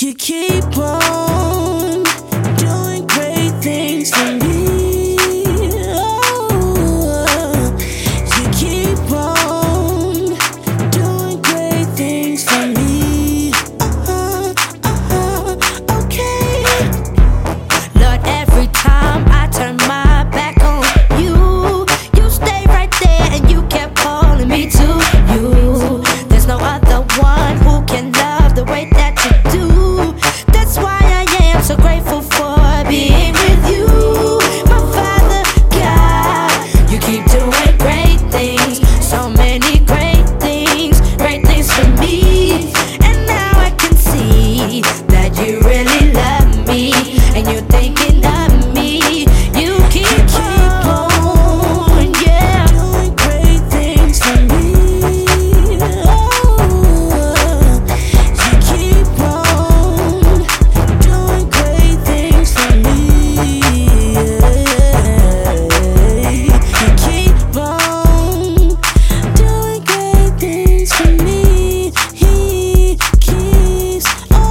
You keep on doing great things for me. Oh, you keep on doing great things for me. Okay. Lord, every time I turn my back on you, you stay right there and you kept calling me to you. There's no other one who can love the way that you do. That's why I am so grateful for being with you. My Father God, you keep doing great things, so many great things for me. And now I can see that you really love me and you're thinking of me. You keep on, yeah, doing great things for me. You keep on doing great things for me. You keep on doing great things for me. He keeps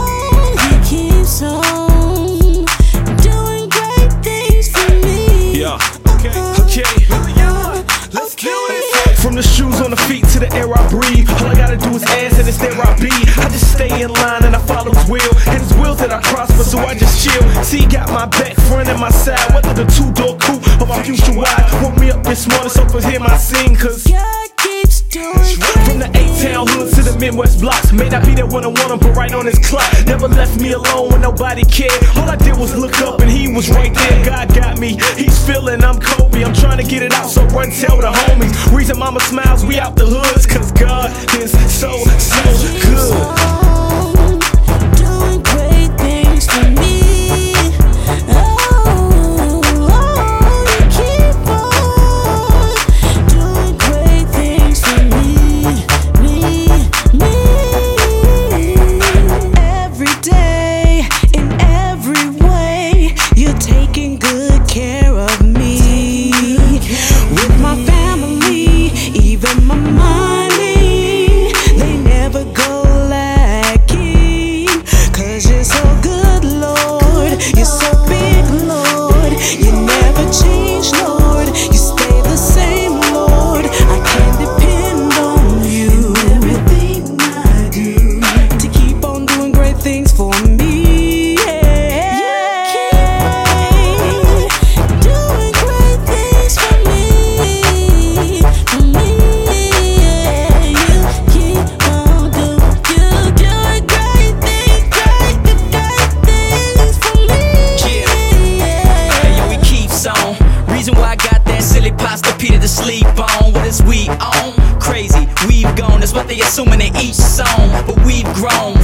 on doing great things for me. Yeah, okay. Let's do it. From the shoes on the feet to the air I breathe, all I gotta do is ask and it's there I be. I just stay in line and I follow his will, and his will that I prosper, so I just chill. See, he got my back, front and my side, whether the two-door coupe or my future wide. Woke me up this morning so for him I sing, cause God keeps doing from the A-town hoods to the Midwest blocks. May not be there when I want him, but right on his clock. Never left me alone when nobody cared. All I did was look up and he was right there. God got me, he's feeling I'm Kobe. I'm trying to get it out, so run tell the homies. Reason mama smiles, we out the hoods, cause God is so good. Doing great things for me. Oh, you keep on doing great things for me. Every day, in every way, you're taking good care of me. With my family, even my money, they never go lacking. Cause you're so good, Lord. You're so big, Lord. You never change, Lord. You stay the same, Lord. I can depend on you. Everything I do to keep on doing great things for me. Doing great things for me. You keep on doing great things for me. Hey, yo, he keeps on. Reason why I got that silly pasta Peter to sleep on. What is we on? Crazy, we've gone. That's what they assuming in each song. But we've grown.